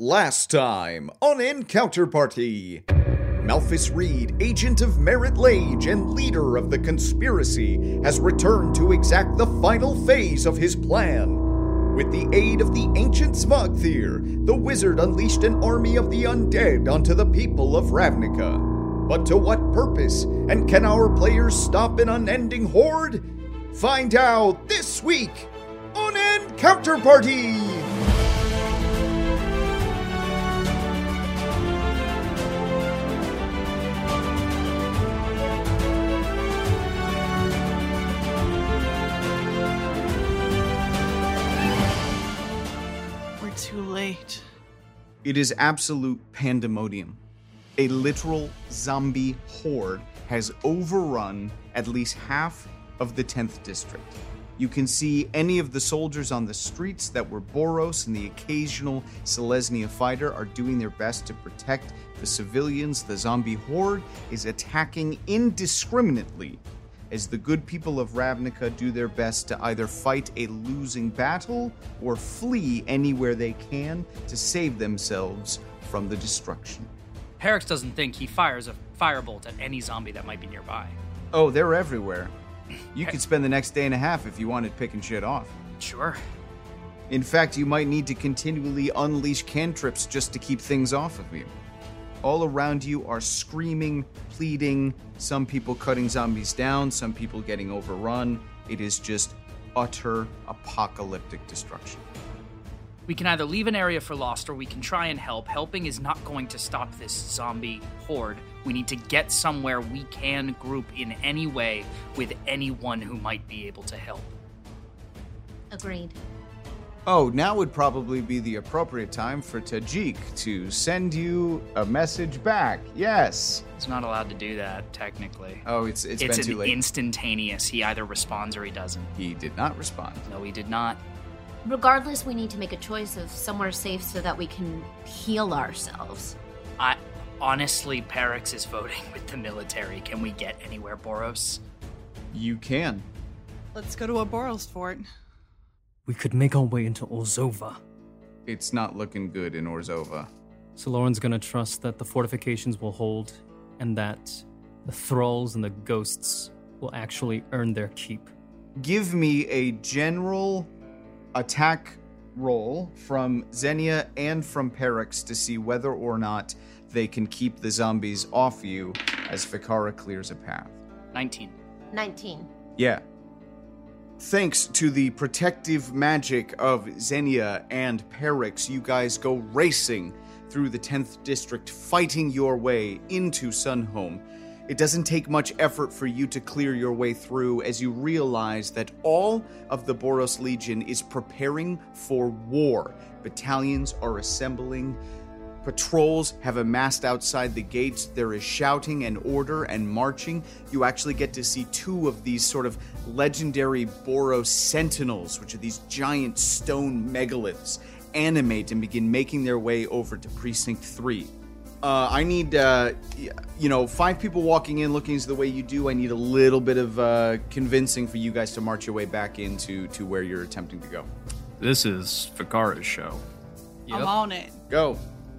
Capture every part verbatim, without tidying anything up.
Last time on Encounter Party. Malphus Reed, agent of Merit Lage and leader of the conspiracy, has returned to exact the final phase of his plan. With the aid of the ancient Svagthir, the wizard unleashed an army of the undead onto the people of Ravnica. But to what purpose? And can our players stop an unending horde? Find out this week on Encounter Party! Too late. It is absolute pandemonium. A literal zombie horde has overrun at least half of the tenth district. You can see any of the soldiers on the streets that were Boros and the occasional Selesnya fighter are doing their best to protect the civilians. The zombie horde is attacking indiscriminately as the good people of Ravnica do their best to either fight a losing battle or flee anywhere they can to save themselves from the destruction. Perix doesn't think he fires a firebolt at any zombie that might be nearby. Oh, they're everywhere. You could spend the next day and a half if you wanted picking shit off. Sure. In fact, you might need to continually unleash cantrips just to keep things off of you. All around you are screaming, pleading, some people cutting zombies down, some people getting overrun. It is just utter apocalyptic destruction. We can either leave an area for Lost or we can try and help. Helping is not going to stop this zombie horde. We need to get somewhere we can group in any way with anyone who might be able to help. Agreed. Oh, now would probably be the appropriate time for Tajik to send you a message back. Yes. He's not allowed to do that, technically. Oh, it's it's, it's been too late. It's instantaneous. He either responds or he doesn't. He did not respond. No, he did not. Regardless, we need to make a choice of somewhere safe so that we can heal ourselves. I honestly, Perix is voting with the military. Can we get anywhere, Boros? You can. Let's go to a Boros fort. We could make our way into Orzova. It's not looking good in Orzova. So Lauren's gonna trust that the fortifications will hold and that the thralls and the ghosts will actually earn their keep. Give me a general attack roll from Xenia and from Perix to see whether or not they can keep the zombies off you as Fikara clears a path. nineteen. nineteen. Yeah. Thanks to the protective magic of Xenia and Perix, you guys go racing through the tenth district, fighting your way into Sunhome. It doesn't take much effort for you to clear your way through as you realize that all of the Boros Legion is preparing for war. Battalions are assembling. Patrols have amassed outside the gates. There is shouting and order and marching. You actually get to see two of these sort of legendary Boros sentinels, which are these giant stone megaliths, animate and begin making their way over to Precinct three. Uh, I need, uh, you know, five people walking in looking as the way you do. I need a little bit of uh, convincing for you guys to march your way back into to where you're attempting to go. This is Fikara's show. Yep. I'm on it. Go.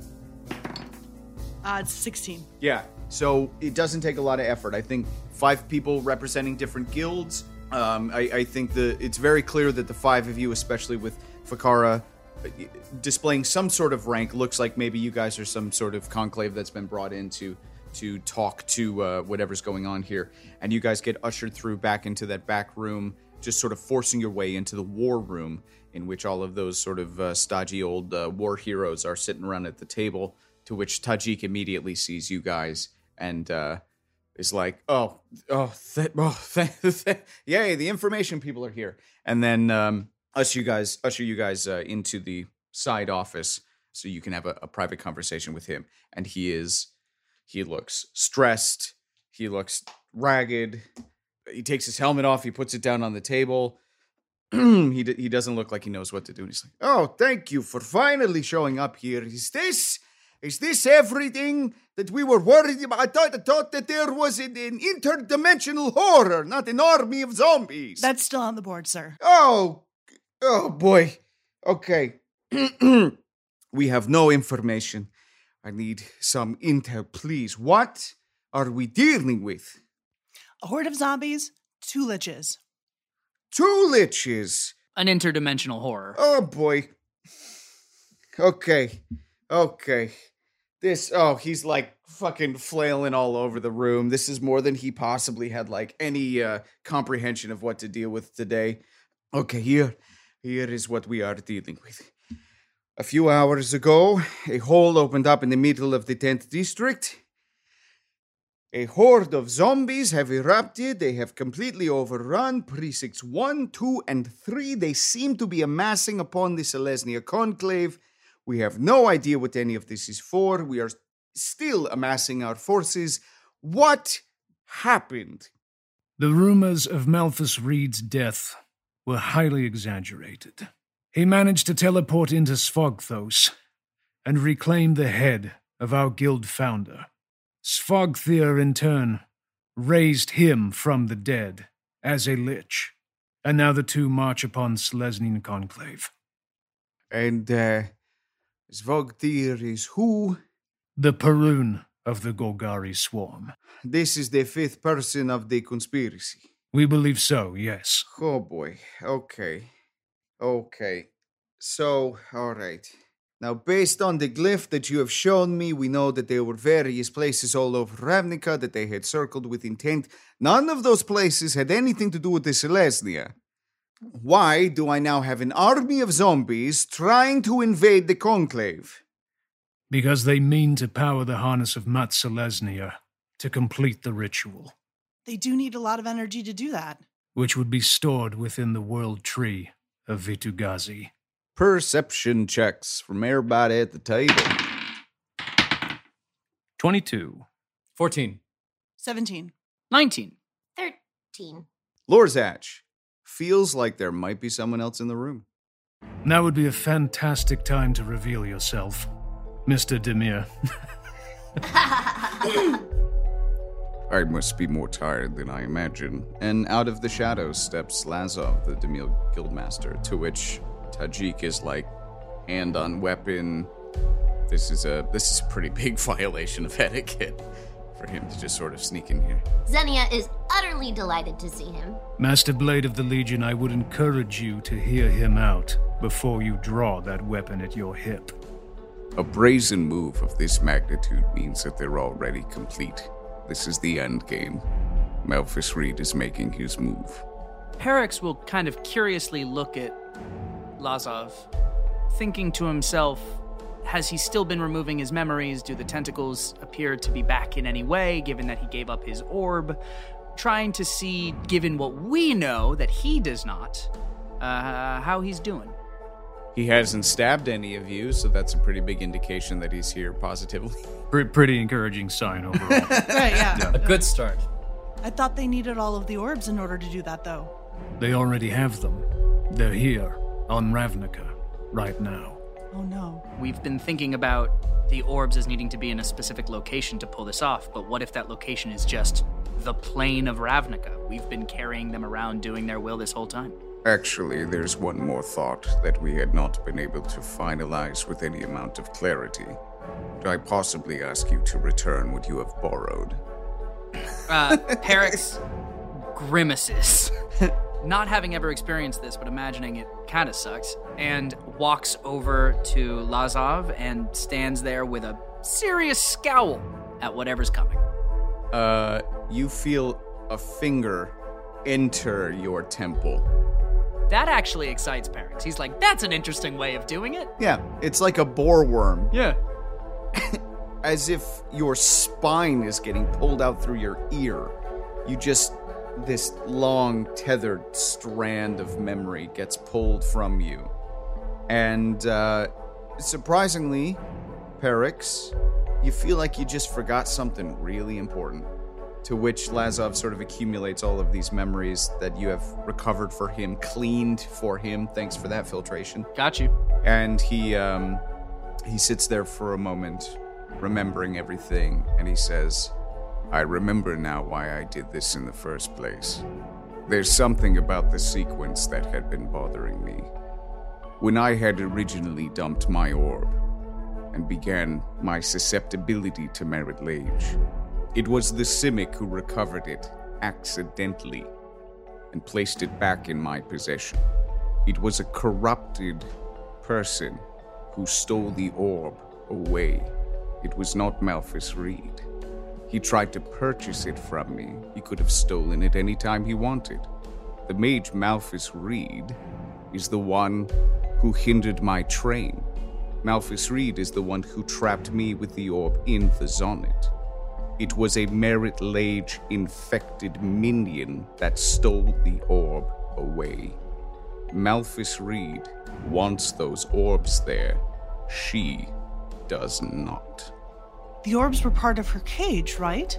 Uh, it's sixteen. Yeah, so it doesn't take a lot of effort. I think five people representing different guilds. Um, I, I think the it's very clear that the five of you, especially with Fikara displaying some sort of rank, looks like maybe you guys are some sort of conclave that's been brought in to, to talk to uh, whatever's going on here. And you guys get ushered through back into that back room, just sort of forcing your way into the war room, in which all of those sort of uh, stodgy old uh, war heroes are sitting around at the table, to which Tajik immediately sees you guys and uh, is like, oh, oh, th- oh th- th- yay, the information people are here. And then um, usher you guys, usher you guys uh, into the side office so you can have a, a private conversation with him. And he is, he looks stressed. He looks ragged. He takes his helmet off. He puts it down on the table. he d- he doesn't look like he knows what to do. And he's like, oh, thank you for finally showing up here. Is this... Is this everything that we were worried about? I thought, I thought that there was an, an interdimensional horror, not an army of zombies. That's still on the board, sir. Oh, oh boy. Okay. We have no information. I need some intel, please. What are we dealing with? A horde of zombies, two liches. Two liches. An interdimensional horror. Oh, boy. Okay. Okay. This, oh, he's like fucking flailing all over the room. This is more than he possibly had like any uh, comprehension of what to deal with today. Okay, here, here is what we are dealing with. A few hours ago, a hole opened up in the middle of the tenth district. A horde of zombies have erupted. They have completely overrun precincts one, two, and three. They seem to be amassing upon the Selesnya Conclave. We have no idea what any of this is for. We are still amassing our forces. What happened? The rumors of Malthus Reed's death were highly exaggerated. He managed to teleport into Sphogthos and reclaim the head of our guild founder. Sphogthir, in turn, raised him from the dead as a lich, and now the two march upon Selesnya Conclave. And, uh, Sphogthir is who? The Perun of the Golgari swarm. This is the fifth person of the conspiracy. We believe so, yes. Oh boy, okay. Okay, so, alright. Now, based on the glyph that you have shown me, we know that there were various places all over Ravnica that they had circled with intent. None of those places had anything to do with the Selesnya. Why do I now have an army of zombies trying to invade the Conclave? Because they mean to power the harness of Mat Selesnya to complete the ritual. They do need a lot of energy to do that. Which would be stored within the world tree of Vitu-Ghazi. Perception checks from everybody at the table. twenty-two. fourteen. seventeen. nineteen. Thirteen. Lorzach, feels like there might be someone else in the room. Now would be a fantastic time to reveal yourself, Mister Demir. I must be more tired than I imagine. And out of the shadows steps Lazov, the Demir Guildmaster, to which Tajik is like, hand on weapon. This is a this is a pretty big violation of etiquette for him to just sort of sneak in here. Xenia is utterly delighted to see him. Master Blade of the Legion, I would encourage you to hear him out before you draw that weapon at your hip. A brazen move of this magnitude means that they're already complete. This is the end game. Malthus Reed is making his move. Perix will kind of curiously look at Lazov, thinking to himself, has he still been removing his memories? Do the tentacles appear to be back in any way, given that he gave up his orb? Trying to see, given what we know that he does not, uh, how he's doing. He hasn't stabbed any of you, so that's a pretty big indication that he's here positively. Pre- pretty encouraging sign overall. Right, yeah. A good start. I thought they needed all of the orbs in order to do that, though. They already have them. They're here, on Ravnica, right now. Oh, no. We've been thinking about the orbs as needing to be in a specific location to pull this off, but what if that location is just the plane of Ravnica? We've been carrying them around doing their will this whole time. Actually, there's one more thought that we had not been able to finalize with any amount of clarity. Do I possibly ask you to return what you have borrowed? Uh, Perix grimaces. Not having ever experienced this, but imagining it kind of sucks, and walks over to Lazov and stands there with a serious scowl at whatever's coming. Uh, you feel a finger enter your temple. That actually excites Perix. He's like, that's an interesting way of doing it. Yeah, it's like a boar worm. Yeah. As if your spine is getting pulled out through your ear. You just... This long, tethered strand of memory gets pulled from you. And, uh, surprisingly, Perix, you feel like you just forgot something really important. To which Lazov sort of accumulates all of these memories that you have recovered for him, cleaned for him. Thanks for that filtration. Got you. And he, um, he sits there for a moment, remembering everything, and he says... I remember now why I did this in the first place. There's something about the sequence that had been bothering me. When I had originally dumped my orb, and began my susceptibility to Merit Lage. It was the Simic who recovered it accidentally and placed it back in my possession. It was a corrupted person who stole the orb away. It was not Malthus Reed. He tried to purchase it from me. He could have stolen it any time he wanted. The mage Malthus Reed is the one who hindered my train. Malthus Reed is the one who trapped me with the orb in the Zonnet. It was a Merit Lage infected minion that stole the orb away. Malthus Reed wants those orbs there. She does not. The orbs were part of her cage, right?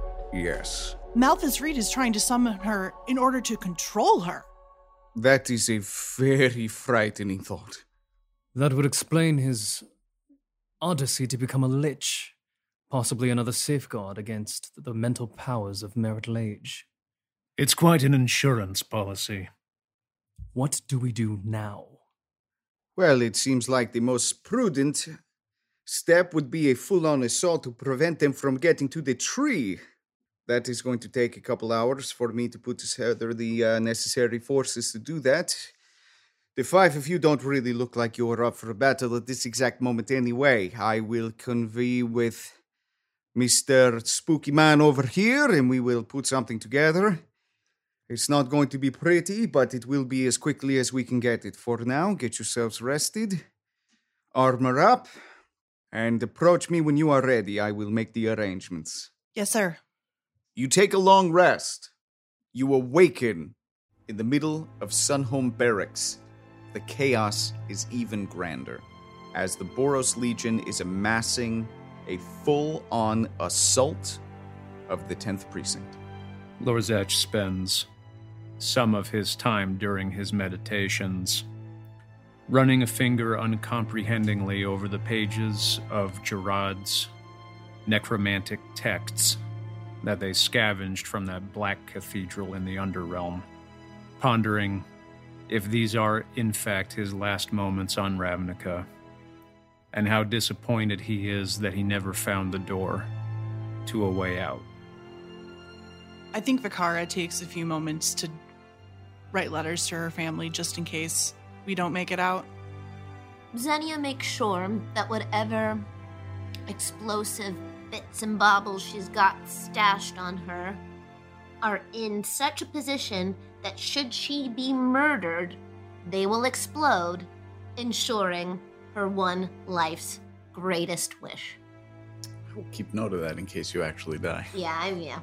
Yes. Malthus Reed is trying to summon her in order to control her. That is a very frightening thought. That would explain his odyssey to become a lich, possibly another safeguard against the mental powers of Merit Lage. It's quite an insurance policy. What do we do now? Well, it seems like the most prudent step would be a full-on assault to prevent them from getting to the tree. That is going to take a couple hours for me to put together the uh, necessary forces to do that. The five of you don't really look like you're up for a battle at this exact moment anyway. I will convene with Mister Spooky Man over here, and we will put something together. It's not going to be pretty, but it will be as quickly as we can get it. For now, get yourselves rested, armor up, and approach me when you are ready. I will make the arrangements. Yes, sir. You take a long rest. You awaken in the middle of Sunhome Barracks. The chaos is even grander, as the Boros Legion is amassing a full-on assault of the tenth Precinct. Lorzach spends some of his time during his meditations running a finger uncomprehendingly over the pages of Gerard's necromantic texts that they scavenged from that black cathedral in the Underrealm, pondering if these are, in fact, his last moments on Ravnica, and how disappointed he is that he never found the door to a way out. I think Vakara takes a few moments to write letters to her family just in case we don't make it out. Xenia makes sure that whatever explosive bits and baubles she's got stashed on her are in such a position that should she be murdered, they will explode, ensuring her one life's greatest wish. I will keep note of that in case you actually die. Yeah, I yeah.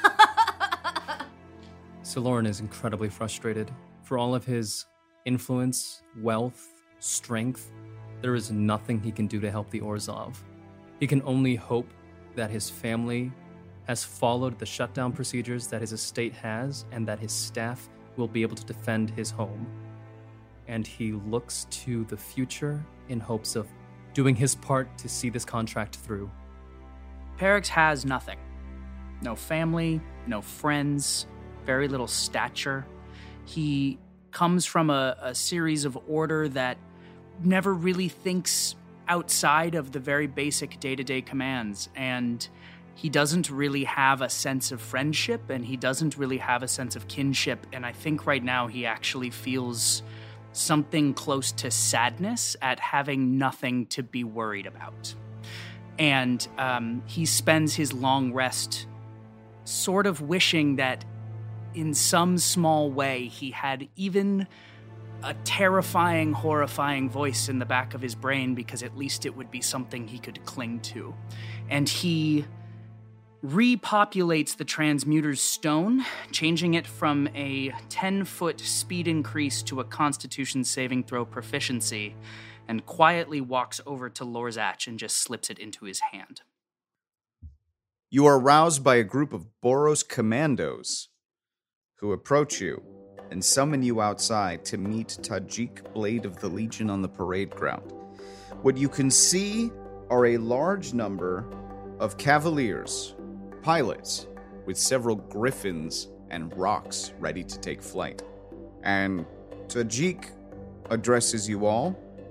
Siloran is incredibly frustrated. For all of his influence, wealth, strength, there is nothing he can do to help the Orzhov. He can only hope that his family has followed the shutdown procedures that his estate has, and that his staff will be able to defend his home. And he looks to the future in hopes of doing his part to see this contract through. Perix has nothing. No family, no friends, very little stature. He comes from a, a series of order that never really thinks outside of the very basic day-to-day commands, and he doesn't really have a sense of friendship, and he doesn't really have a sense of kinship, and I think right now he actually feels something close to sadness at having nothing to be worried about. And um, he spends his long rest sort of wishing that in some small way he had even a terrifying, horrifying voice in the back of his brain, because at least it would be something he could cling to. And he repopulates the Transmuter's stone, changing it from a ten-foot speed increase to a Constitution saving throw proficiency, and quietly walks over to Lorzach and just slips it into his hand. You are roused by a group of Boros commandos who approach you and summon you outside to meet Tajik Blade of the Legion on the parade ground. What you can see are a large number of cavaliers, pilots, with several griffins and rocks ready to take flight. And Tajik addresses you all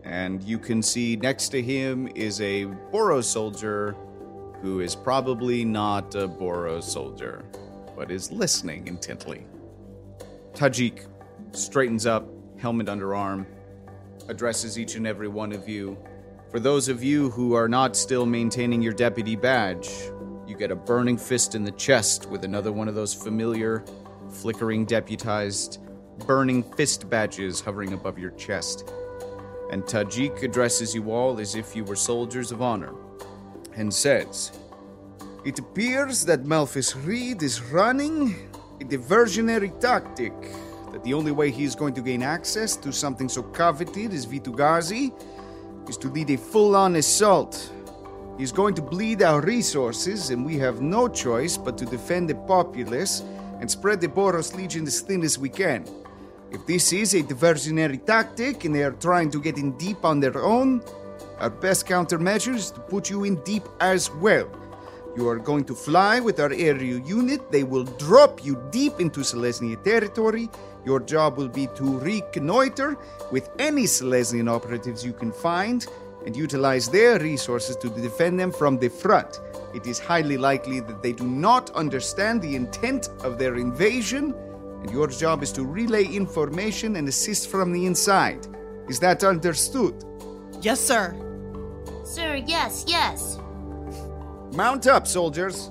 And you can see next to him is a Boros soldier who is probably not a Boros soldier, but is listening intently. Tajik straightens up, helmet under arm, addresses each and every one of you. For those of you who are not still maintaining your deputy badge, you get a burning fist in the chest with another one of those familiar, flickering deputized, burning fist badges hovering above your chest. And Tajik addresses you all as if you were soldiers of honor, and says, "It appears that Malthus Reed is running a diversionary tactic, that the only way he's going to gain access to something so coveted as Vitu-Ghazi is to lead a full-on assault. He's going to bleed our resources, and we have no choice but to defend the populace and spread the Boros Legion as thin as we can. If this is a diversionary tactic and they are trying to get in deep on their own, our best countermeasure is to put you in deep as well. You are going to fly with our aerial unit. They will drop you deep into Selesnya territory. Your job will be to reconnoiter with any Selesnyan operatives you can find and utilize their resources to defend them from the front. It is highly likely that they do not understand the intent of their invasion, and your job is to relay information and assist from the inside. Is that understood?" Yes, sir. Sir, yes, yes. Mount up, soldiers.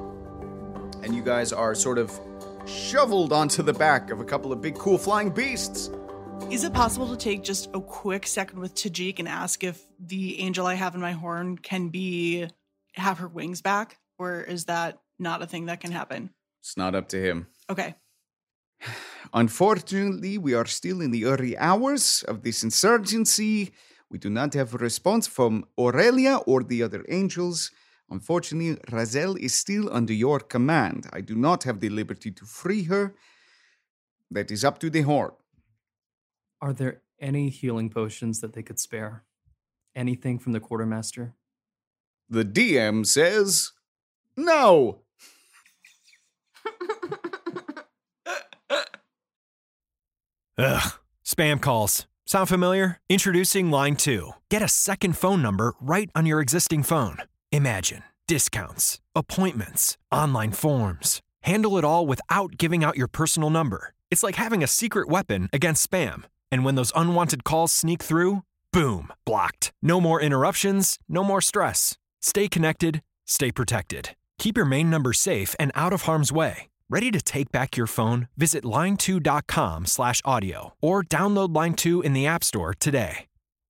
And you guys are sort of shoveled onto the back of a couple of big, cool flying beasts. Is it possible to take just a quick second with Tajik and ask if the angel I have in my horn can be have her wings back? Or is that not a thing that can happen? It's not up to him. Okay. Unfortunately, we are still in the early hours of this insurgency. We do not have a response from Aurelia or the other angels. Unfortunately, Razel is still under your command. I do not have the liberty to free her. That is up to the Horde. Are there any healing potions that they could spare? Anything from the quartermaster? The D M says, no. Ugh, spam calls. Sound familiar? Introducing Line two. Get a second phone number right on your existing phone. Imagine discounts, appointments, online forms. Handle it all without giving out your personal number. It's like having a secret weapon against spam. And when those unwanted calls sneak through, boom, blocked. No more interruptions, no more stress. Stay connected, stay protected. Keep your main number safe and out of harm's way. Ready to take back your phone? Visit line two dot com slash audio or download Line two in the App Store today.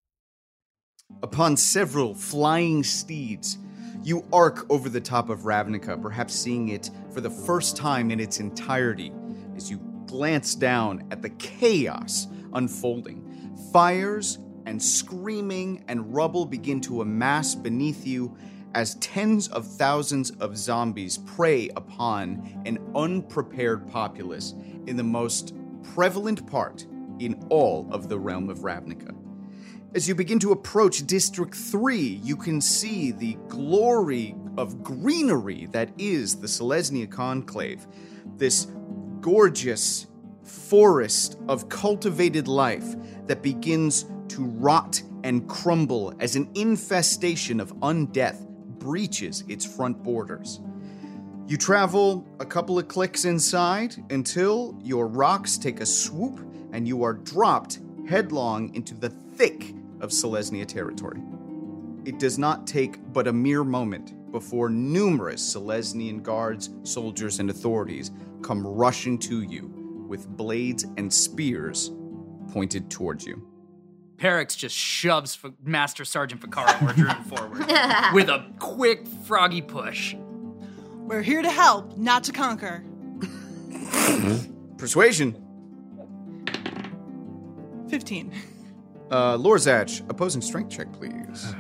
Upon several flying steeds, you arc over the top of Ravnica, perhaps seeing it for the first time in its entirety as you glance down at the chaos unfolding. Fires and screaming and rubble begin to amass beneath you as tens of thousands of zombies prey upon an unprepared populace in the most prevalent part in all of the realm of Ravnica. As you begin to approach District three, you can see the glory of greenery that is the Selesnya Conclave. This gorgeous forest of cultivated life that begins to rot and crumble as an infestation of undeath breaches its front borders. You travel a couple of clicks inside until your rocks take a swoop and you are dropped headlong into the thick of Selesnya territory. It does not take but a mere moment before numerous Selesnyan guards, soldiers, and authorities come rushing to you with blades and spears pointed towards you. Perix just shoves F- Master Sergeant Ficarra Mordrun forward with a quick froggy push. We're here to help, not to conquer. Persuasion. fifteen. Uh, Lorzach, opposing strength check, please.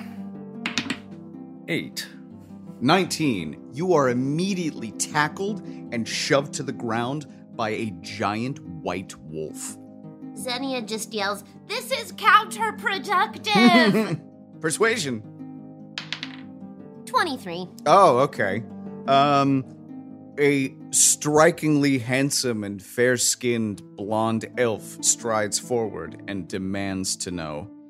Eight. nineteen. You are immediately tackled and shoved to the ground by a giant white wolf. Xenia just yells, "This is counterproductive!" Persuasion. twenty-three. Oh, okay. Um, a strikingly handsome and fair-skinned blonde elf strides forward and demands to know,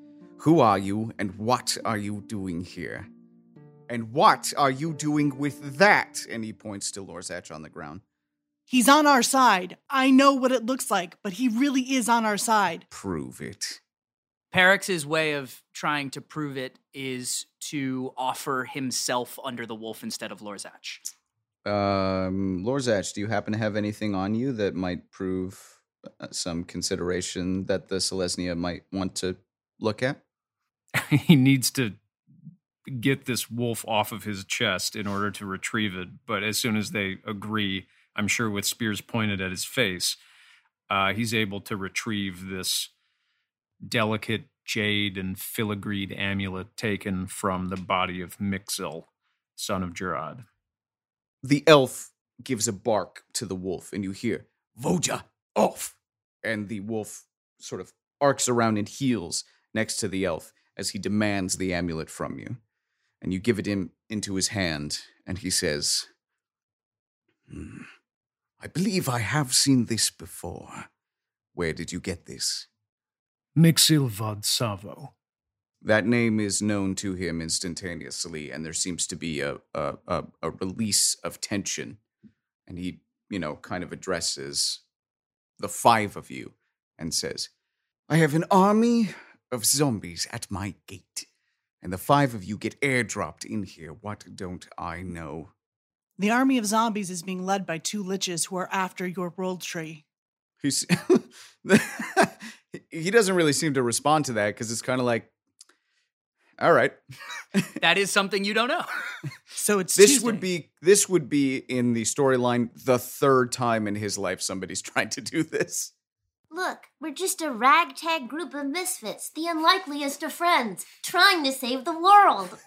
Who are you, and what are you doing here? And what are you doing with that? And he points to Lorzach on the ground. He's on our side. I know what it looks like, but he really is on our side. Prove it. Perix's way of trying to prove it is to offer himself under the wolf instead of Lorzach. Um, Lorzach, do you happen to have anything on you that might prove uh, some consideration that the Selesnya might want to look at? He needs to get this wolf off of his chest in order to retrieve it, but as soon as they agree, I'm sure with spears pointed at his face, uh, he's able to retrieve this delicate jade and filigreed amulet taken from the body of Mixil, son of Jarad. The elf gives a bark to the wolf, and you hear, Voja, off! And the wolf sort of arcs around and heels next to the elf as he demands the amulet from you. And you give it him into his hand, and he says, hmm, I believe I have seen this before. Where did you get this? Mixil Vod Savo. That name is known to him instantaneously, and there seems to be a, a, a, a release of tension. And he, you know, kind of addresses the five of you and says, I have an army of zombies at my gate, and the five of you get airdropped in here. What don't I know? The army of zombies is being led by two liches who are after your world tree. He's he doesn't really seem to respond to that because it's kind of like, all right. That is something you don't know. So it's this Tuesday. would be this would be in the storyline the third time in his life somebody's tried to do this. Look, we're just a ragtag group of misfits, the unlikeliest of friends, trying to save the world.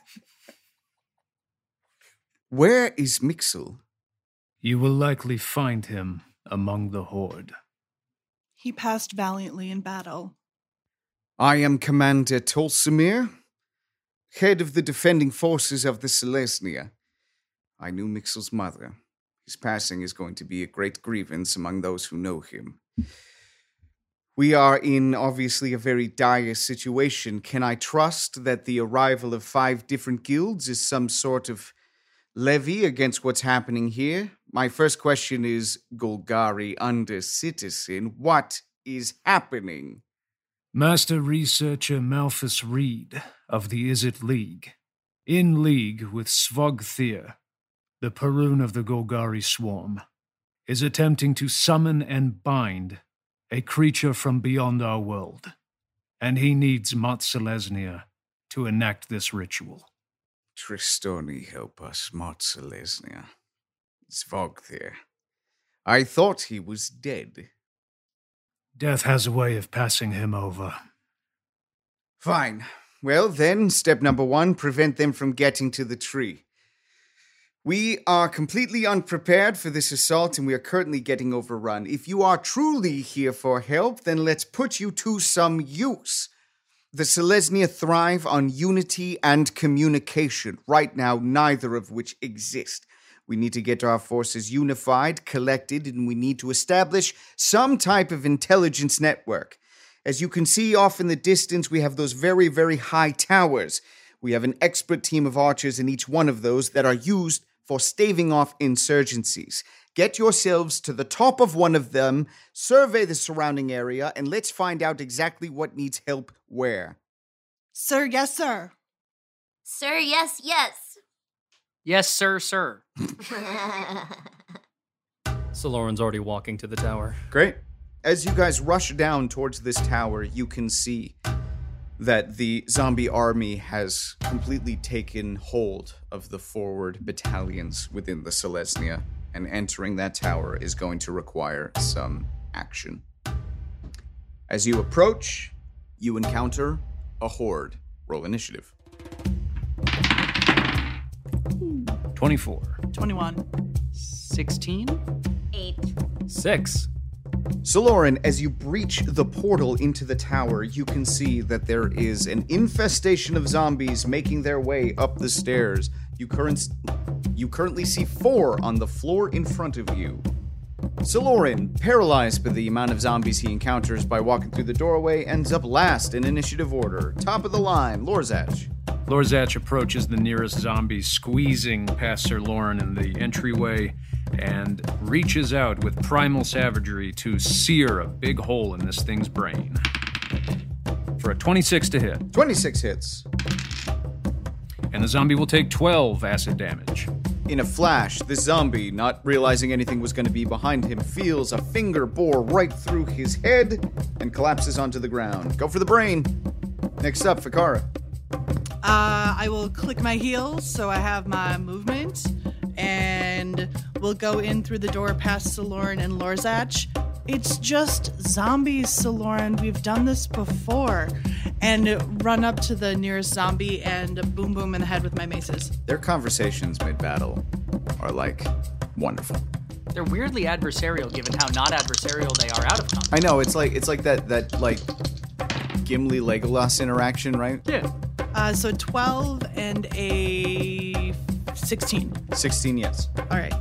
Where is Mixil? You will likely find him among the horde. He passed valiantly in battle. I am Commander Tolsimir, head of the defending forces of the Selesnya. I knew Mixil's mother. His passing is going to be a great grievance among those who know him. We are in, obviously, a very dire situation. Can I trust that the arrival of five different guilds is some sort of levy against what's happening here? My first question is, Golgari under citizen, what is happening? Master Researcher Malthus Reed of the Izzet League, in league with Svogthir, the Perun of the Golgari Swarm, is attempting to summon and bind a creature from beyond our world, and he needs Mot Selesnya to enact this ritual. Tristoni help us, Mot Selesnya. Svogthir. I thought he was dead. Death has a way of passing him over. Fine. Well, then, step number one, prevent them from getting to the tree. We are completely unprepared for this assault, and we are currently getting overrun. If you are truly here for help, then let's put you to some use. The Selesnya thrive on unity and communication. Right now, neither of which exist. We need to get our forces unified, collected, and we need to establish some type of intelligence network. As you can see off in the distance, we have those very, very high towers. We have an expert team of archers in each one of those that are used for staving off insurgencies. Get yourselves to the top of one of them, survey the surrounding area, and let's find out exactly what needs help where. Sir, yes, sir. Sir, yes, yes. Yes, sir, sir. Saloran's already walking to the tower. Great. As you guys rush down towards this tower, you can see that the zombie army has completely taken hold of the forward battalions within the Selesnya, and entering that tower is going to require some action. As you approach, you encounter a horde. Roll initiative. twenty-four. twenty-one. sixteen? Eight. Six. Saloran, as you breach the portal into the tower, you can see that there is an infestation of zombies making their way up the stairs. You, current, you currently see four on the floor in front of you. Salorin, paralyzed by the amount of zombies he encounters by walking through the doorway, ends up last in initiative order. Top of the line, Lorzach. Lorzach approaches the nearest zombie, squeezing past Sir Lauren in the entryway, and reaches out with primal savagery to sear a big hole in this thing's brain. For a twenty-six to hit. twenty-six hits. And the zombie will take twelve acid damage. In a flash, the zombie, not realizing anything was going to be behind him, feels a finger bore right through his head and collapses onto the ground. Go for the brain. Next up, Ficarra. Uh, I will click my heels so I have my movement, and we'll go in through the door past Salorin and Lorzach. It's just zombies, Salorin. We've done this before. And run up to the nearest zombie and boom boom in the head with my maces. Their conversations mid-battle are, like, wonderful. They're weirdly adversarial given how not adversarial they are out of combat. I know, it's like, it's like that, that like, Gimli-Legolas interaction, right? Yeah. Uh, so twelve and a sixteen. sixteen, yes. All right.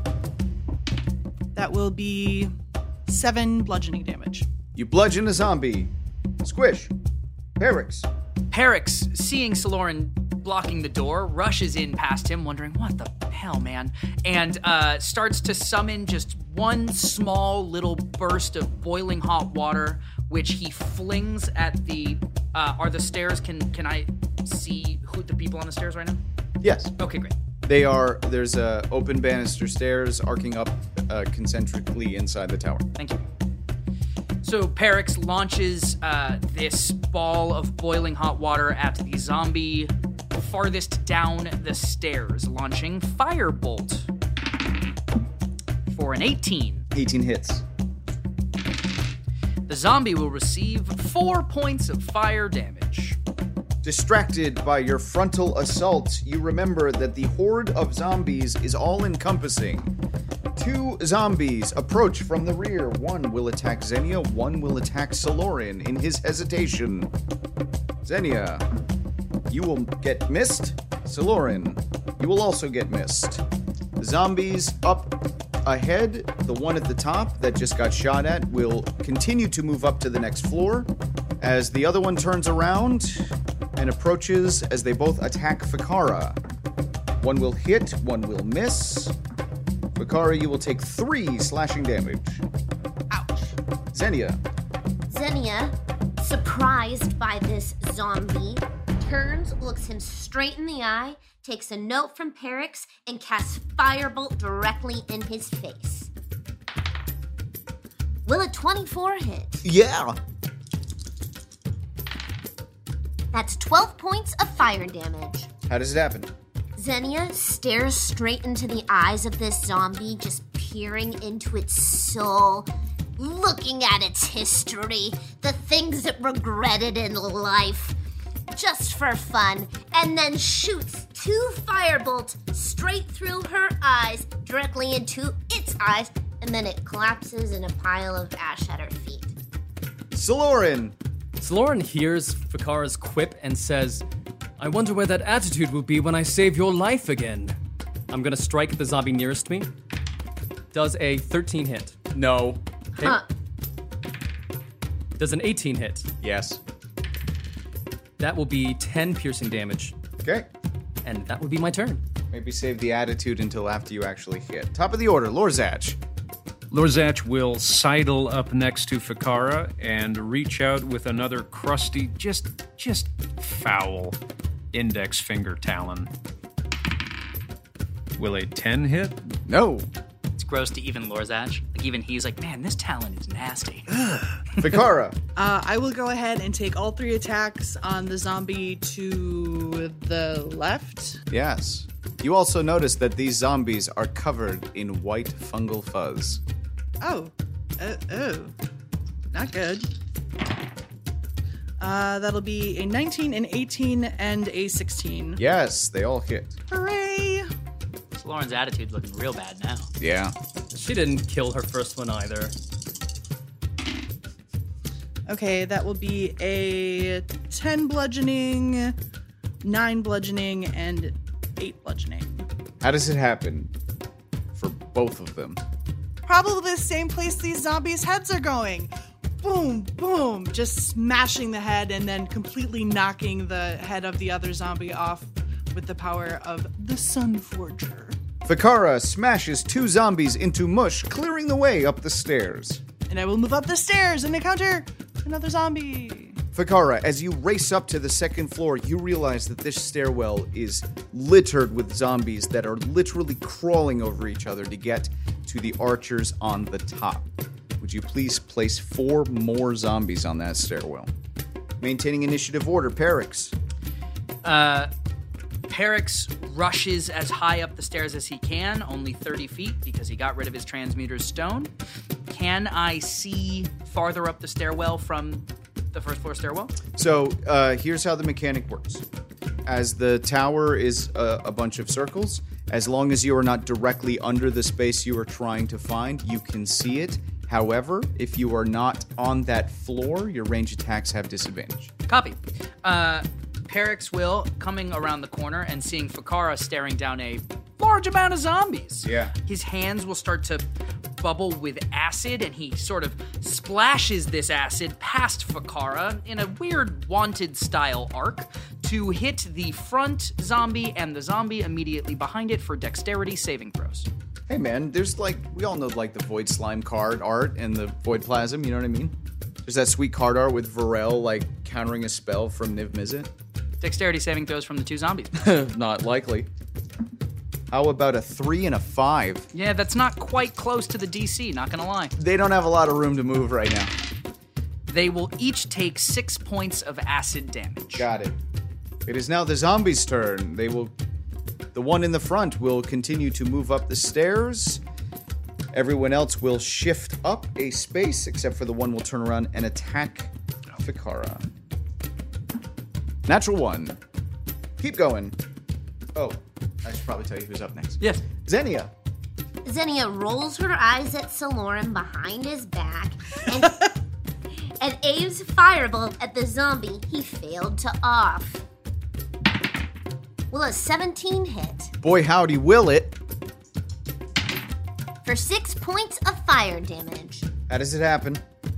That will be seven bludgeoning damage. You bludgeon a zombie. Squish. Perix. Perix, seeing Salorin blocking the door, rushes in past him, wondering, what the hell, man? And uh, starts to summon just one small little burst of boiling hot water, which he flings at the... Uh, are the stairs... Can can I see who the people on the stairs right now? Yes. Okay, great. They are... There's uh, open banister stairs arcing up uh, concentrically inside the tower. Thank you. So Perix launches uh, this ball of boiling hot water at the zombie farthest down the stairs, launching Firebolt for an eighteen. eighteen hits. The zombie will receive four points of fire damage. Distracted by your frontal assault, you remember that the horde of zombies is all-encompassing. Two zombies approach from the rear. One will attack Xenia, one will attack Salorin in his hesitation. Xenia, you will get missed. Salorin, you will also get missed. The zombies up ahead, the one at the top that just got shot at, will continue to move up to the next floor as the other one turns around and approaches as they both attack Ficarra. One will hit, one will miss. Ficarra, you will take three slashing damage. Ouch. Xenia. Xenia, surprised by this zombie, turns, looks him straight in the eye, takes a note from Perix, and casts Firebolt directly in his face. Will a twenty-four hit? Yeah. That's twelve points of fire damage. How does it happen? Xenia stares straight into the eyes of this zombie, just peering into its soul, looking at its history, the things it regretted in life, just for fun, and then shoots two firebolts straight through her eyes, directly into its eyes, and then it collapses in a pile of ash at her feet. Salorin. Salorin hears Ficarra's quip and says, I wonder where that attitude will be when I save your life again. I'm gonna strike the zombie nearest me. Does a thirteen hit? No. Okay. Huh. Does an eighteen hit? Yes. That will be ten piercing damage. Okay. And that would be my turn. Maybe save the attitude until after you actually hit. Top of the order, Lorzach. Lorzach will sidle up next to Ficarra and reach out with another crusty, just, just foul index finger talon. Will a ten hit? No. It's gross to even Lorzach. Like, even he's like, man, this talent is nasty. Ficarra. Uh, I will go ahead and take all three attacks on the zombie to the left. Yes. You also notice that these zombies are covered in white fungal fuzz. Oh. Uh, oh. Not good. Uh, that'll be a nineteen, an eighteen, and a sixteen. Yes, they all hit. Hooray! Lauren's attitude's looking real bad now. Yeah. She didn't kill her first one either. Okay, that will be a ten bludgeoning, nine bludgeoning, and eight bludgeoning. How does it happen for both of them? Probably the same place these zombies' heads are going. Boom, boom, just smashing the head and then completely knocking the head of the other zombie off with the power of the Sun Forger. Fakara smashes two zombies into mush, clearing the way up the stairs. And I will move up the stairs and encounter another zombie. Fakara, as you race up to the second floor, you realize that this stairwell is littered with zombies that are literally crawling over each other to get to the archers on the top. Would you please place four more zombies on that stairwell? Maintaining initiative order, Perix. Uh, Perix rushes as high up the stairs as he can, only thirty feet, because he got rid of his transmuter's stone. Can I see farther up the stairwell from the first floor stairwell? So, uh, here's how the mechanic works. As the tower is a, a bunch of circles, as long as you are not directly under the space you are trying to find, you can see it. However, if you are not on that floor, your range attacks have disadvantage. Copy. Uh, Perix will, coming around the corner and seeing Fakara staring down a large amount of zombies. Yeah. His hands will start to bubble with acid, and he sort of splashes this acid past Fakara in a weird wanted-style arc to hit the front zombie and the zombie immediately behind it for dexterity saving throws. Hey man, there's like, we all know like the Void Slime card art and the Void Plasm, you know what I mean? There's that sweet card art with Varel like countering a spell from Niv Mizzet. Dexterity saving throws from the two zombies. Not likely. How about a three and a five? Yeah, that's not quite close to the D C, not gonna lie. They don't have a lot of room to move right now. They will each take six points of acid damage. Got it. It is now the zombies' turn. They will... The one in the front will continue to move up the stairs. Everyone else will shift up a space, except for the one will turn around and attack Fakara. Natural one. Keep going. Oh, I should probably tell you who's up next. Yes. Xenia. Xenia rolls her eyes at Saloran behind his back and, and aims a fireball at the zombie he failed to off. Will a seventeen hit? Boy, howdy, will it. For six points of fire damage. How does it happen?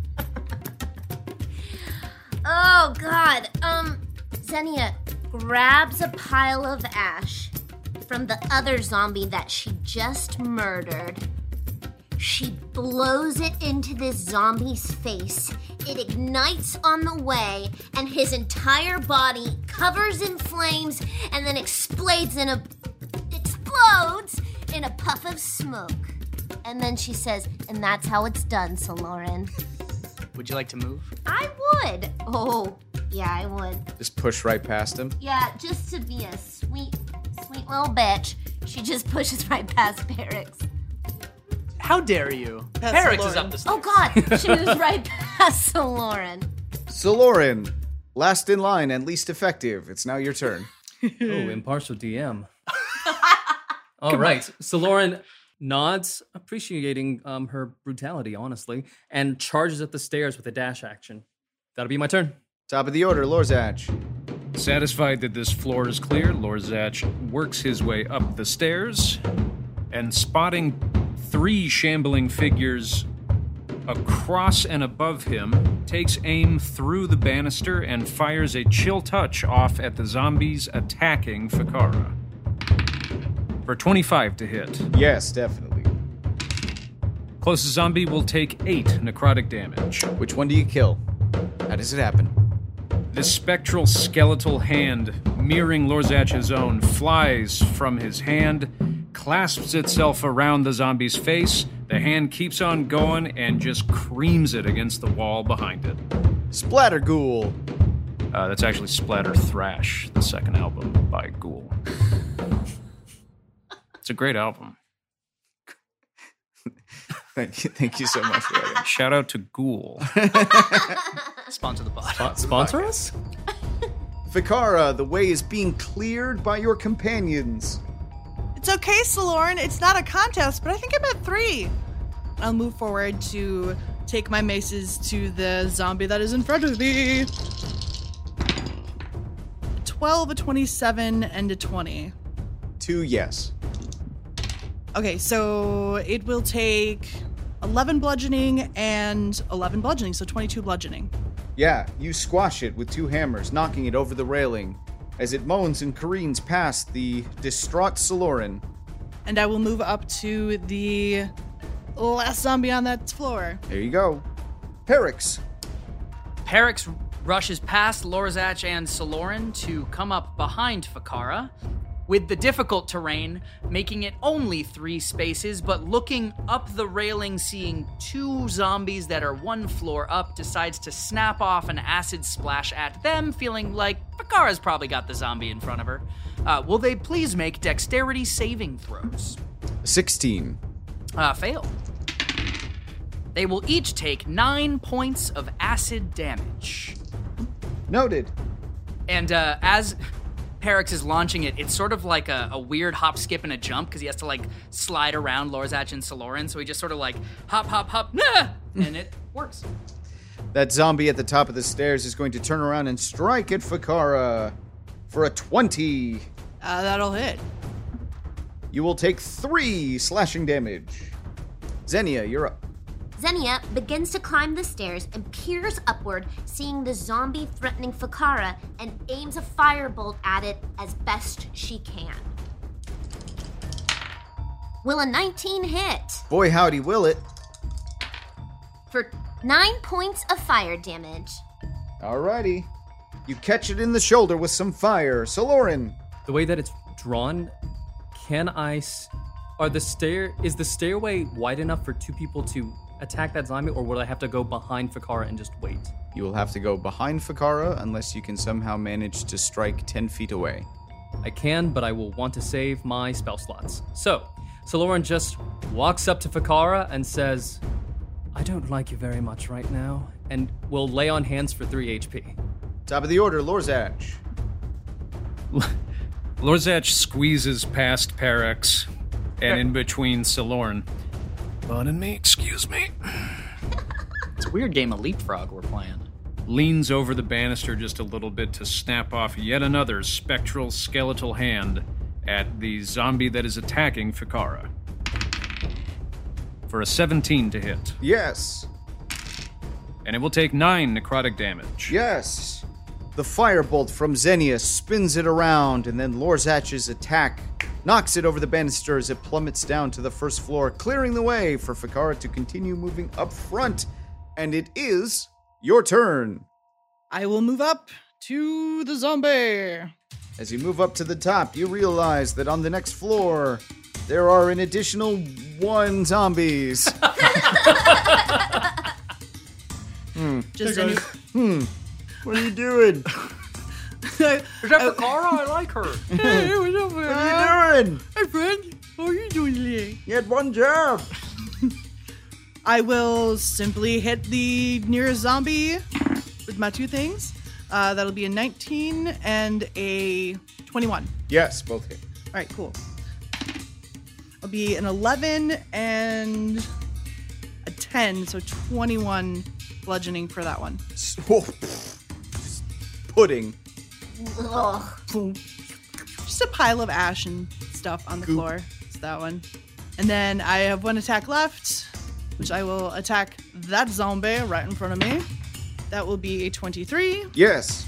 Oh, God. Um, Xenia grabs a pile of ash from the other zombie that she just murdered. She blows it into this zombie's face. It ignites on the way, and his entire body covers in flames and then explodes in a explodes in a puff of smoke. And then she says, "And that's how it's done, Saloran." Would you like to move? I would. Oh, yeah, I would. Just push right past him. Yeah, just to be a sweet, sweet little bitch, she just pushes right past Perix. How dare you? That's Perix is Lauren. up the stairs. Oh, God, she moves right past Saloran. Saloran, last in line and least effective. It's now your turn. Oh, impartial D M. All right. So Lauren nods, appreciating um, her brutality, honestly, and charges up the stairs with a dash action. That'll be my turn. Top of the order, Lorzach. Satisfied that this floor is clear, Lorzach works his way up the stairs and spotting three shambling figures across and above him, takes aim through the banister and fires a chill touch off at the zombies attacking Fakara. For twenty-five to hit. Yes, definitely. Closest zombie will take eight necrotic damage. Which one do you kill? How does it happen? This spectral skeletal hand, mirroring Lorzach's own, flies from his hand, clasps itself around the zombie's face. The hand keeps on going and just creams it against the wall behind it. Splatter Ghoul. Uh, that's actually Splatter Thrash, the second album by Ghoul. It's a great album. Thank you, thank you so much for that. Shout out to Ghoul. Sponsor the pod. Spon- sponsor us? Fakara, the way is being cleared by your companions. It's okay, Saloran. It's not a contest, but I think I'm at three. I'll move forward to take my maces to the zombie that is in front of me. twelve, a twenty-seven, and a twenty. Two, yes. Okay, so it will take eleven bludgeoning and eleven bludgeoning, so twenty-two bludgeoning. Yeah, you squash it with two hammers, knocking it over the railing as it moans and careens past the distraught Saloran. And I will move up to the last zombie on that floor. There you go. Perix. Perix rushes past Lorzach and Saloran to come up behind Fakara, with the difficult terrain making it only three spaces, but looking up the railing, seeing two zombies that are one floor up, decides to snap off an acid splash at them, feeling like Fakara's probably got the zombie in front of her. Uh, will they please make dexterity saving throws? sixteen. Uh, fail. They will each take nine points of acid damage. Noted. And uh, as Perix is launching it, it's sort of like a, a weird hop, skip, and a jump, because he has to, like, slide around Lorzach and Saloran, so he just sort of, like, hop, hop, hop, nah! And it works. That zombie at the top of the stairs is going to turn around and strike at Fakara for a twenty. Uh, that'll hit. You will take three slashing damage. Xenia, you're up. Xenia begins to climb the stairs and peers upward, seeing the zombie threatening Fakara, and aims a firebolt at it as best she can. Will a nineteen hit? Boy, howdy, will it. For nine points of fire damage. Alrighty. You catch it in the shoulder with some fire. Saloran. The way that it's drawn, can I... S- are the stair... Is the stairway wide enough for two people to attack that zombie, or will I have to go behind Fakara and just wait? You will have to go behind Fakara unless you can somehow manage to strike ten feet away. I can, but I will want to save my spell slots. So, Saloran just walks up to Fakara and says, I don't like you very much right now, and will lay on hands for three H P. Top of the order, Lorzach. Lorzach squeezes past Perix and in between Saloran. Pardon me, excuse me. It's a weird game of leapfrog we're playing. Leans over the banister just a little bit to snap off yet another spectral skeletal hand at the zombie that is attacking Fakara. For a seventeen to hit. Yes. And it will take nine necrotic damage. Yes. The firebolt from Xenia spins it around, and then Lorzach's attack knocks it over the banister as it plummets down to the first floor, clearing the way for Fakara to continue moving up front. And it is your turn. I will move up to the zombie. As you move up to the top, you realize that on the next floor, there are an additional one zombies. hmm. Just any- Hmm. What are you doing? Is that Fakara? I like her. Hey, what's up, man? What are you doing? Hey, friend. How are you doing today? You had one job. I will simply hit the nearest zombie with my two things. Uh, that'll be a nineteen and a twenty-one. Yes, both hit. All right, cool. It'll be an eleven and a ten, so twenty-one bludgeoning for that one. Oh, pudding. Ugh. Just a pile of ash and stuff on the Goop. floor. It's that one. And then I have one attack left, which I will attack that zombie right in front of me. That will be a twenty-three, Yes.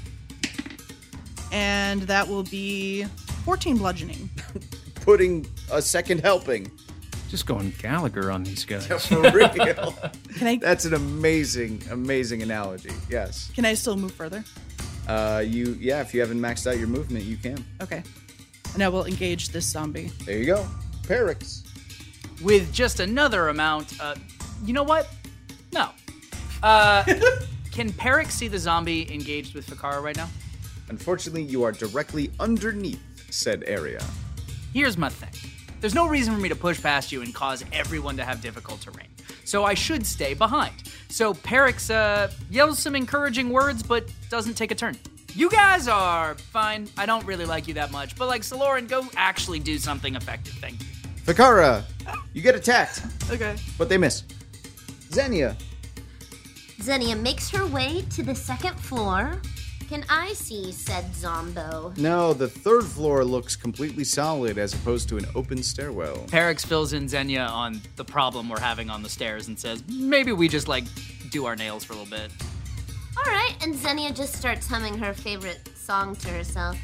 and that will be fourteen bludgeoning. Putting a second helping. Just going Gallagher on these guys. For real. Can I That's an amazing, amazing analogy. Yes. can I still move further? Uh, you, yeah, if you haven't maxed out your movement, you can. Okay. And I will engage this zombie. There you go. Perix. With just another amount, uh, you know what? No. Uh, can Perix see the zombie engaged with Fakara right now? Unfortunately, you are directly underneath said area. Here's my thing. There's no reason for me to push past you and cause everyone to have difficult terrain. So I should stay behind. So Perix uh, yells some encouraging words, but doesn't take a turn. You guys are fine. I don't really like you that much, but like Saloran, go actually do something effective. Thank you. Fakara, you get attacked, Okay. but they miss. Xenia. Xenia makes her way to the second floor Can I see said Zombo? No, the third floor looks completely solid as opposed to an open stairwell. Perix fills in Xenia on the problem we're having on the stairs and says, maybe we just, like, do our nails for a little bit. All right, and Xenia just starts humming her favorite song to herself.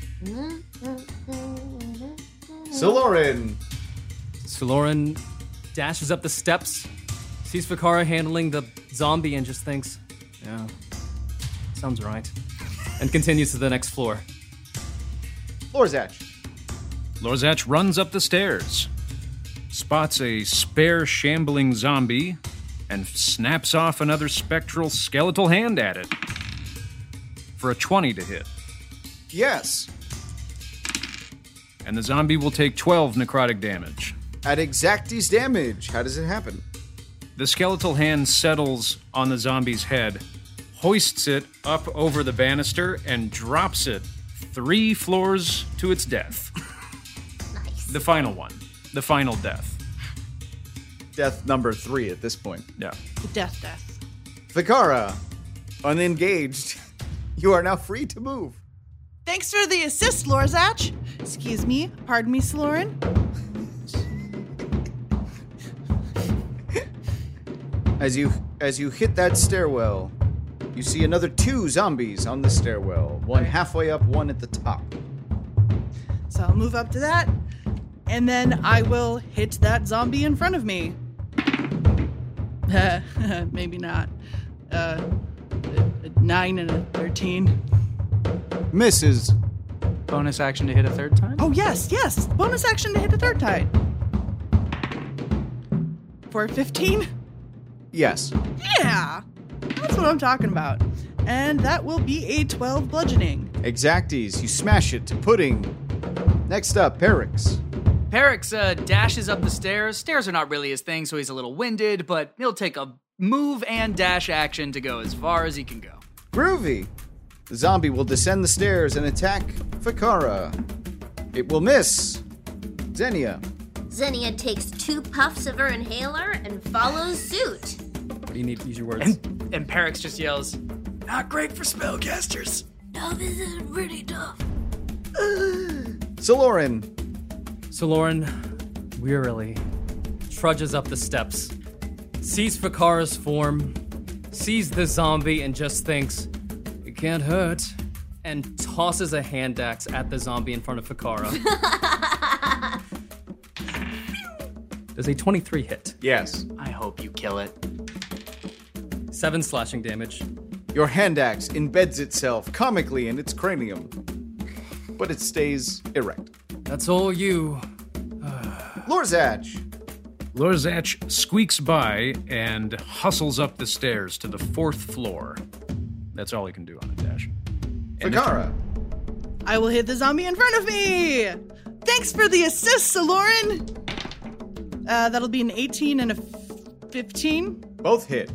Saloran! Saloran dashes up the steps, sees Fakara handling the zombie, and just thinks, yeah, sounds right. And continues to the next floor. Lorzach. Lorzach runs up the stairs, spots a spare shambling zombie, and snaps off another spectral skeletal hand at it. For a twenty to hit. Yes. And the zombie will take twelve necrotic damage. At Exactly's damage. How does it happen? The skeletal hand settles on the zombie's head, hoists it up over the banister, and drops it three floors to its death. Nice. The final one. The final death. Death number three at this point. Yeah. The death death. Fakara, unengaged. You are now free to move. Thanks for the assist, Lorzach. Excuse me. Pardon me, Saloran. As you as you hit that stairwell, you see another two zombies on the stairwell. One halfway up, one at the top. So I'll move up to that, and then I will hit that zombie in front of me. Maybe not. Uh, a, a nine and a thirteen. Misses. Bonus action to hit a third time? Oh, yes, yes. Bonus action to hit a third time. For fifteen? Yes. Yeah! That's what I'm talking about. And that will be a twelve bludgeoning. Exacties. You smash it to pudding. Next up, Perix. Perix uh, dashes up the stairs. Stairs are not really his thing, so he's a little winded, but he'll take a move and dash action to go as far as he can go. Groovy. The zombie will descend the stairs and attack Fakara. It will miss. Xenia. Xenia takes two puffs of her inhaler and follows suit. What do you need to use your words? And, and Perix just yells, not great for spellcasters. No, this is pretty tough. Saloran. Saloran wearily trudges up the steps, sees Fakara's form, sees the zombie, and just thinks, it can't hurt, and tosses a hand axe at the zombie in front of Fakara. Does a twenty-three hit? Yes. I hope you kill it. Seven slashing damage. Your hand axe embeds itself comically in its cranium, but it stays erect. That's all you. Lorzach. Lorzach squeaks by and hustles up the stairs to the fourth floor. That's all he can do on a dash. And Fakara. I will hit the zombie in front of me. Thanks for the assist, Saloran. Uh, that'll be an eighteen and a fifteen. Both hit.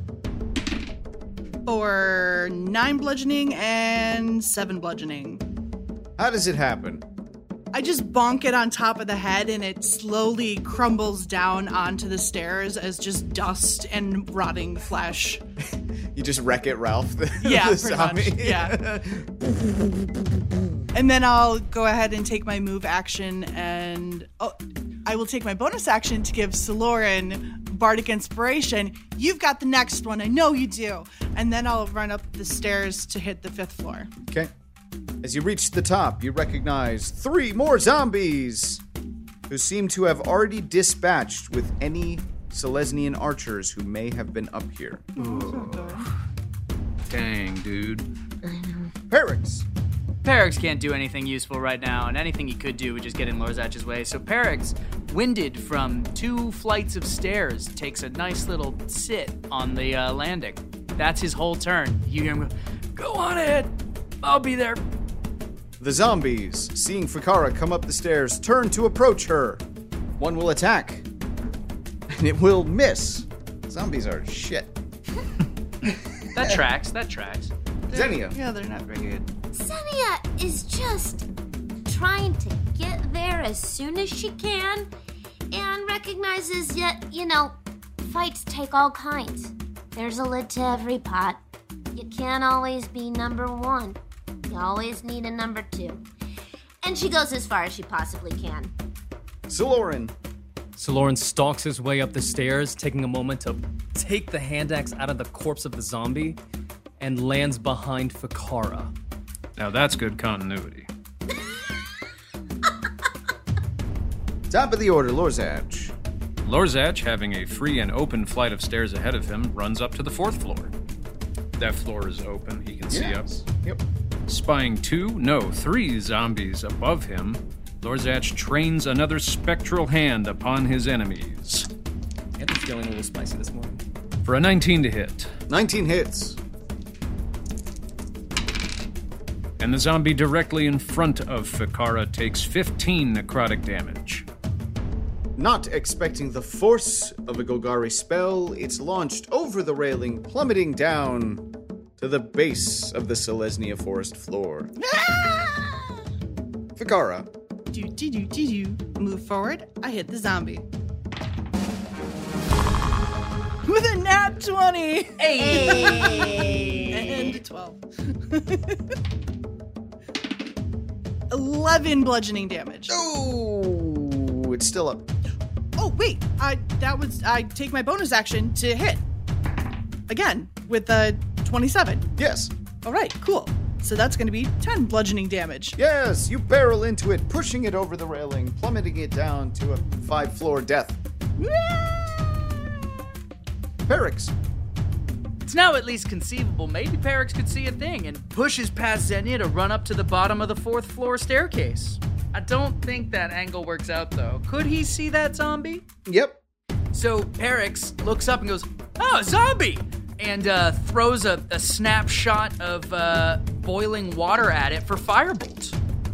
For nine bludgeoning and seven bludgeoning. How does it happen? I just bonk it on top of the head and it slowly crumbles down onto the stairs as just dust and rotting flesh. You just wreck it, Ralph. The, Yeah, the pretty zombie. much. Yeah. And then I'll go ahead and take my move action and oh, I will take my bonus action to give Saloran Bardic Inspiration. You've got the next one. I know you do. And then I'll run up the stairs to hit the fifth floor. Okay. As you reach the top, you recognize three more zombies who seem to have already dispatched with any Selesnian archers who may have been up here. Dang, dude. Perix. Perix can't do anything useful right now, and anything he could do would just get in Lorzach's way. So Perix, winded from two flights of stairs, takes a nice little sit on the uh, landing. That's his whole turn. You hear him go, go on ahead. I'll be there. The zombies, seeing Fakara come up the stairs, turn to approach her. One will attack, and it will miss. Zombies are shit. That tracks, that tracks. Xenia. Yeah, they're not very good. Xenia is just trying to get there as soon as she can and recognizes that, you know, fights take all kinds. There's a lid to every pot. You can't always be number one. You You always need a number two. And she goes as far as she possibly can. Saloran. Saloran stalks his way up the stairs, taking a moment to take the hand axe out of the corpse of the zombie, and lands behind Fakara. Now that's good continuity. Top of the order, Lorzach. Lorzach, having a free and open flight of stairs ahead of him, runs up to the fourth floor. That floor is open. He can see up. Yep. Spying two, no, three zombies above him, Lorzach trains another spectral hand upon his enemies. Anthony's feeling a little spicy this morning. For a nineteen to hit. nineteen hits. And the zombie directly in front of Fakara takes fifteen necrotic damage. Not expecting the force of a Golgari spell, it's launched over the railing, plummeting down to the base of the Selesnya forest floor. Fakara. Do do do do do. Move forward. I hit the zombie. With a nat twenty. Hey! And twelve. eleven bludgeoning damage. Oh, it's still up. Oh, wait. I that was I take my bonus action to hit. Again, with a twenty-seven. Yes. All right, cool. So that's going to be ten bludgeoning damage. Yes, you barrel into it, pushing it over the railing, plummeting it down to a five-floor death. Perix. It's now at least conceivable maybe Perix could see a thing and pushes past Xenia to run up to the bottom of the fourth floor staircase. I don't think that angle works out, though. Could he see that zombie? Yep. So Perix looks up and goes, "Oh, a zombie!" and uh, throws a, a snapshot of uh, boiling water at it for Firebolt.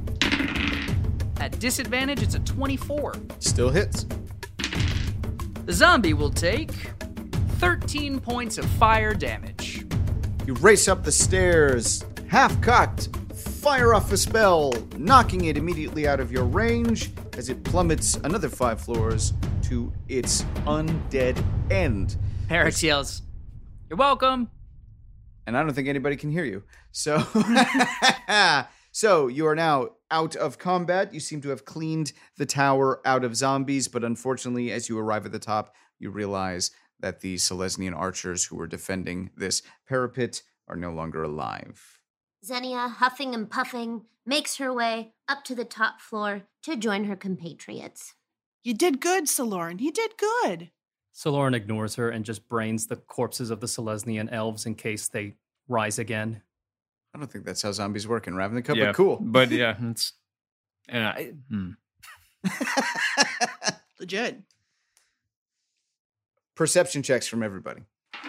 At disadvantage, it's a twenty-four. Still hits. The zombie will take thirteen points of fire damage. You race up the stairs, half-cocked, fire off a spell, knocking it immediately out of your range as it plummets another five floors to its undead end. Perix yells, "You're welcome." And I don't think anybody can hear you. So, so you are now out of combat. You seem to have cleaned the tower out of zombies, but unfortunately, as you arrive at the top, you realize that the Selesnyan archers who were defending this parapet are no longer alive. Xenia, huffing and puffing, makes her way up to the top floor to join her compatriots. You did good, Saloran. You did good. Saloran ignores her and just brains the corpses of the Selesnyan elves in case they rise again. I don't think that's how zombies work in Ravnica, Yeah, but cool. But yeah, it's... And I, hmm. Legit. Perception checks from everybody.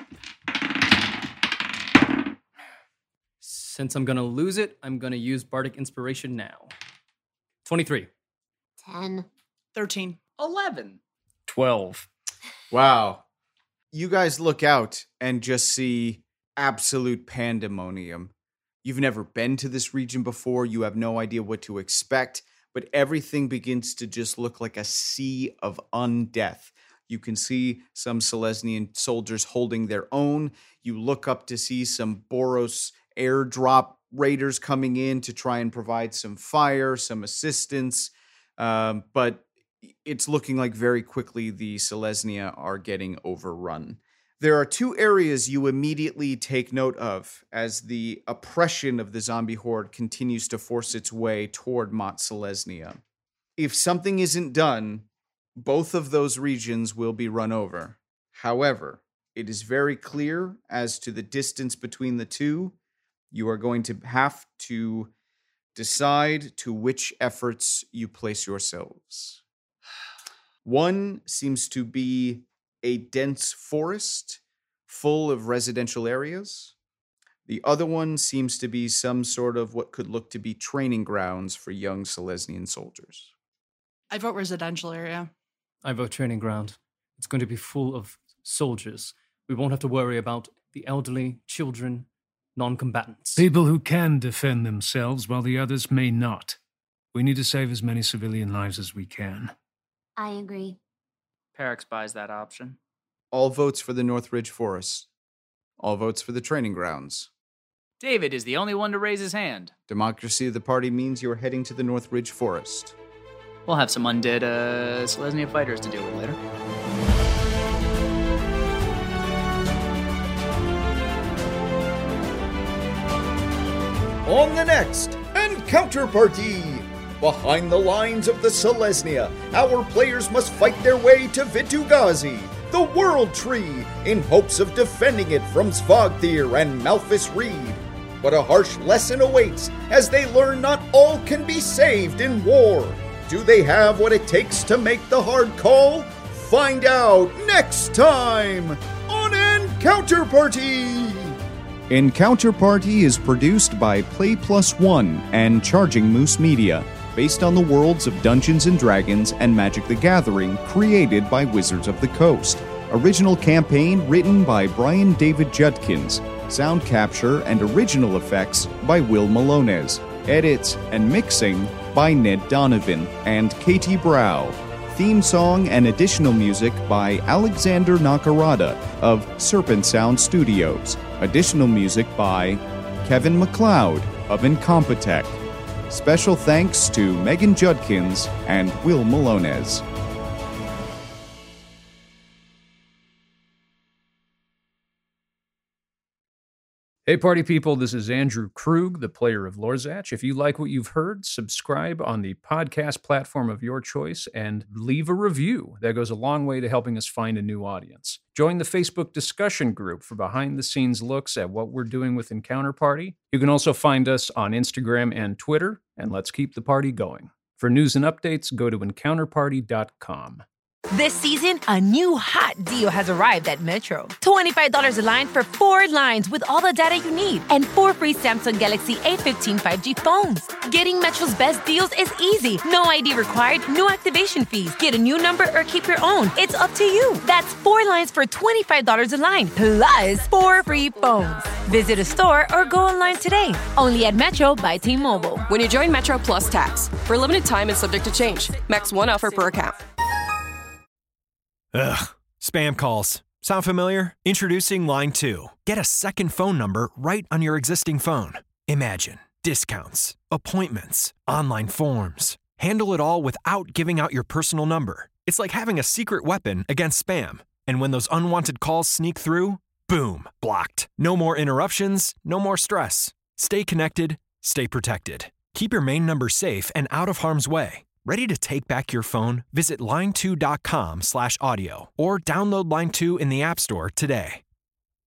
Since I'm going to lose it, I'm going to use Bardic Inspiration now. twenty-three. Ten. thirteen. eleven. twelve. Wow. You guys look out and just see absolute pandemonium. You've never been to this region before. You have no idea what to expect, but everything begins to just look like a sea of undeath. You can see some Selesnyan soldiers holding their own. You look up to see some Boros airdrop raiders coming in to try and provide some fire, some assistance. Um, but it's looking like very quickly the Selesnya are getting overrun. There are two areas you immediately take note of as the oppression of the zombie horde continues to force its way toward Mont Selesnya. If something isn't done, both of those regions will be run over. However, it is very clear as to the distance between the two. You are going to have to decide to which efforts you place yourselves. One seems to be a dense forest full of residential areas. The other one seems to be some sort of what could look to be training grounds for young Selesnyan soldiers. I vote residential area. I vote training ground. It's going to be full of soldiers. We won't have to worry about the elderly, children, non-combatants. People who can defend themselves while the others may not. We need to save as many civilian lives as we can. I agree. Perix buys that option. All votes for the Northridge Forest. All votes for the training grounds. David is the only one to raise his hand. Democracy of the party means you're heading to the North Ridge Forest. We'll have some undead uh, Selesnya fighters to deal with later. On the next Encounter Party! Behind the lines of the Selesnya, our players must fight their way to Vitu-Ghazi, the World Tree, in hopes of defending it from Svaagthir and Malphas Reed. But a harsh lesson awaits as they learn not all can be saved in war. Do they have what it takes to make the hard call? Find out next time on Encounter Party! Encounter Party is produced by Play Plus One and Charging Moose Media, based on the worlds of Dungeons and Dragons and Magic the Gathering created by Wizards of the Coast. Original campaign written by Brian David Judkins. Sound capture and original effects by Will Malones. Edits and mixing by Ned Donovan and Katie Brow. Theme song and additional music by Alexander Nakarada of Serpent Sound Studios. Additional music by Kevin MacLeod of Incompetech. Special thanks to Megan Judkins and Will Malones. Hey party people, this is Andrew Krug, the player of Lorzach. If you like what you've heard, subscribe on the podcast platform of your choice and leave a review. That goes a long way to helping us find a new audience. Join the Facebook discussion group for behind-the-scenes looks at what we're doing with Encounter Party. You can also find us on Instagram and Twitter, and let's keep the party going. For news and updates, go to encounter party dot com. This season, a new hot deal has arrived at Metro. twenty-five dollars a line for four lines with all the data you need and four free Samsung Galaxy A fifteen five G phones. Getting Metro's best deals is easy. No I D required, no activation fees. Get a new number or keep your own. It's up to you. That's four lines for twenty-five dollars a line, plus four free phones. Visit a store or go online today. Only at Metro by T-Mobile. When you join Metro Plus Tax. For a limited time and subject to change. Max one offer per account. Ugh, spam calls. Sound familiar? Introducing Line two. Get a second phone number right on your existing phone. Imagine discounts, appointments, online forms. Handle it all without giving out your personal number. It's like having a secret weapon against spam. And when those unwanted calls sneak through, boom, blocked. No more interruptions, no more stress. Stay connected, stay protected. Keep your main number safe and out of harm's way. Ready to take back your phone? Visit line two dot com slash audio or download Line two in the App Store today.